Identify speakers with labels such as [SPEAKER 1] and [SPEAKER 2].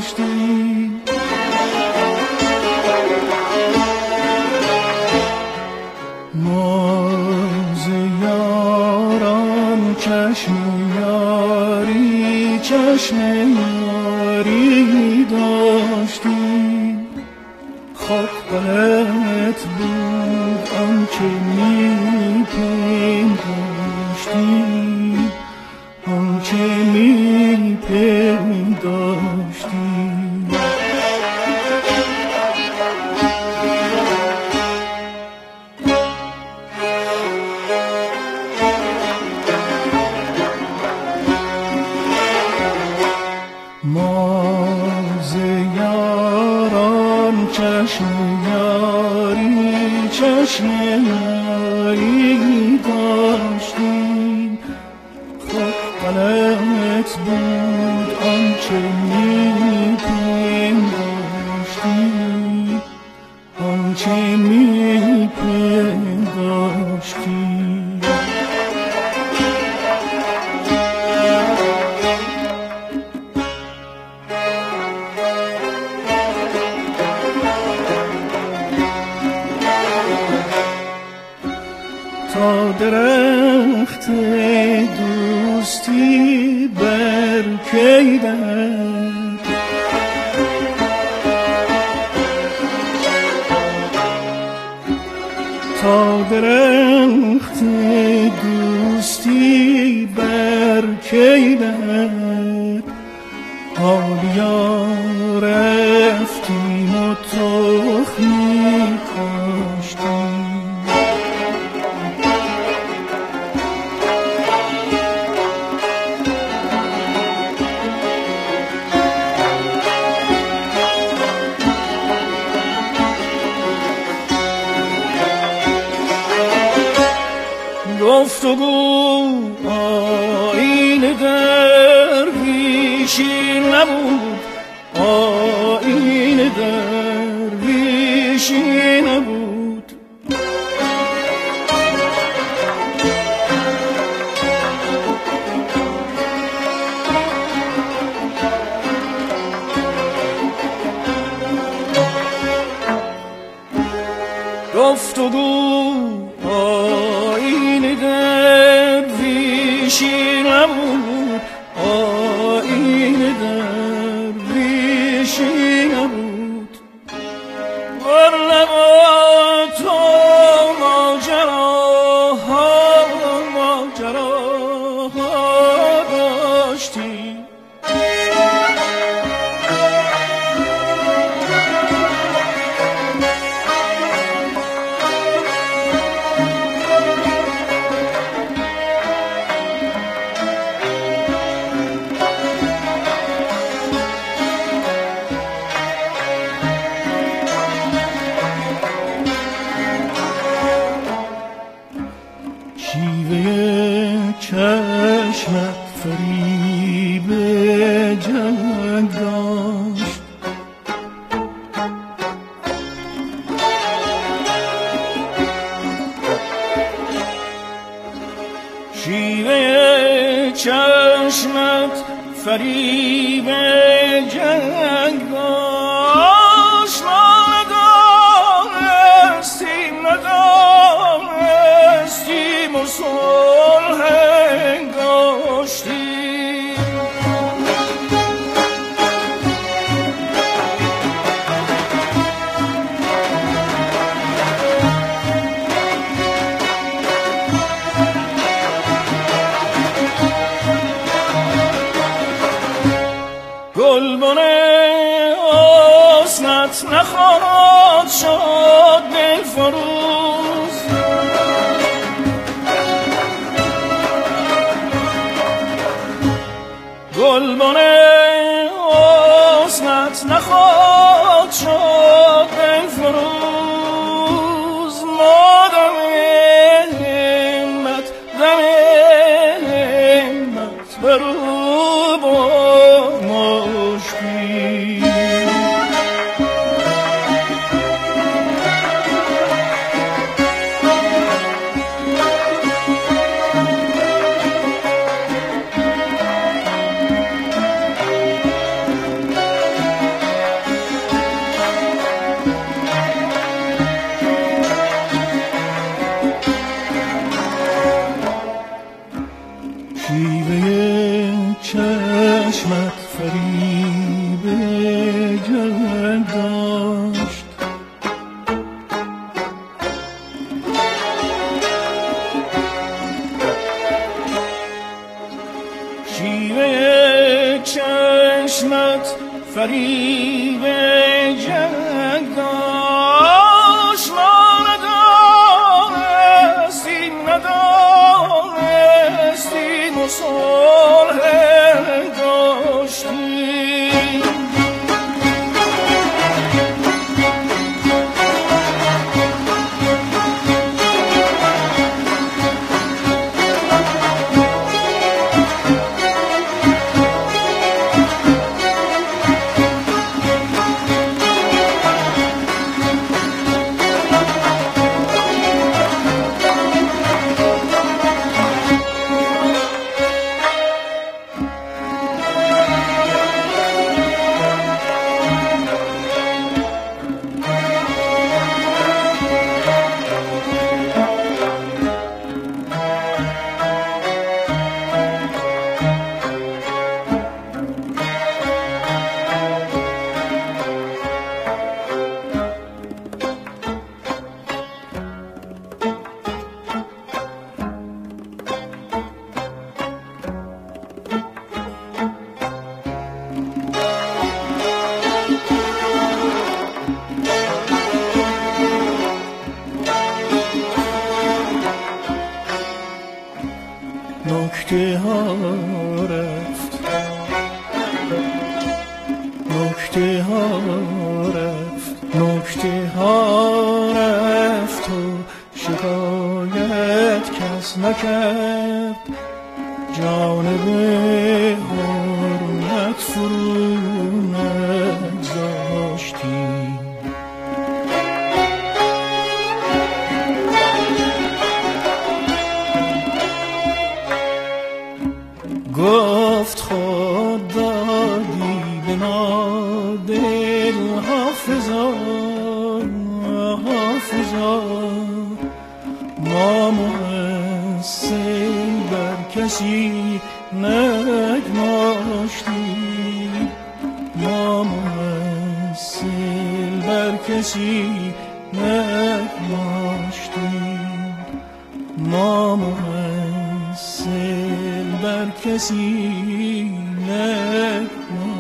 [SPEAKER 1] داشتیم. ما ز یاران چشم یاری چشم یاری داشتیم. خاک غلط بود آنچه می‌پنداشتیم، آنچه می‌پنداشتیم. ما ز یاران چشم یاری چشم یاری داشتیم. خود غلط بود آنچه می‌پنداشتیم، آنچه می‌پنداشتیم. تا درخت دوستی برکیدن، تا درخت دوستی برکیدن. حالیا رفتیم و تخمی کاشتیم. گفتگو آیین درویشی نبود، آیین درویشی نبود. گفتگو آیین درویشی نبود، آیین درویشی نبود. بر لبا تو ماجراها داشتی. شیوه چشمت فریب جنگ داشت، شیوه چشمت فریب جنگ داشت. ندانستیم و صلح انگاشتیم. گلبن حسنت نخواهد شد دلفروز، گلبن حسنت نخواهد شد دلفروز. ما دم همت برو با مشتی. داشت. شیوه چشمت فریب جنگ داشت، ما ندانستیم و صلح داشتیم. نکته ها رفت، نکته ها رفت، نکته ها رفت و شکایت کس نکرد. جانب حرمت فرو نگذاشتی. گفت خود دادی به ما دل حافظا، حافظا. ما محسن بر کسی نگماشتیم، ما محسن بر کسی نگماشتیم، ما محسن بر کسی نگماشتیم.